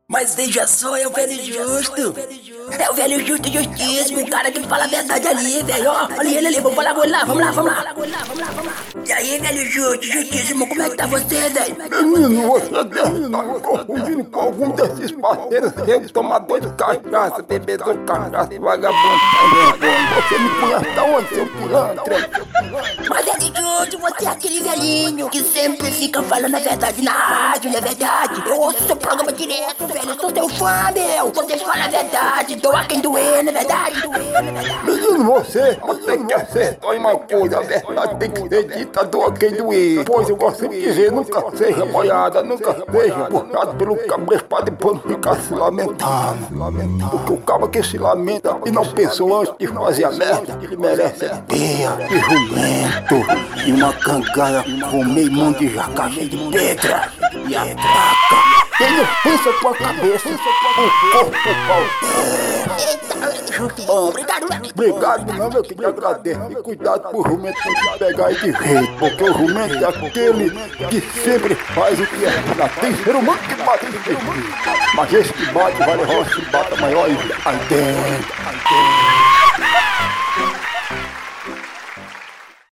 Mas veja só, é o velho justo. É o velho justo e justíssimo, o cara que fala a verdade ali, velho. Ó, olha ele ali, vamos falar com ele lá, vamos lá. E aí, velho justo, justíssimo, como é que tá você, velho? Menino, você deve estar confundindo com algum desses parceiros seus, tomador de cachaça, bebedor de cachaça, vagabundo. Você me conhece da onde, seu pilantra? Mas velho justo, você é aquele velhinho que sempre fica falando a verdade na rádio, não é verdade? Eu ouço seu programa direto, velho, eu sou seu fã, meu. Você fala a verdade, doa quem doer, não é verdade? Menino, você tem que acertar em uma coisa, a verdade tem que ser dita, doa quem doer. Pois eu gosto de dizer, nunca seja boiada, nunca seja puxado pelo cabresto pra depois não ficar se lamentando. Porque o cabra que se lamenta e não pensou antes de fazer a merda, ele merece é peia, e jumento, e uma cangalha com meio mundo de jaca cheio de pedra, e a taca. Quem não pensa com a cabeça, o corpo Justo bom, obrigado. Obrigado, não, eu que te agradeço. E cuidado pro jumento não te pegar aí de jeito, porque o jumento é aquele que sempre faz o que é. Já tem ser humano que bate de jeito. Mas esse que bate vai levar uma chibata maior aí dentro.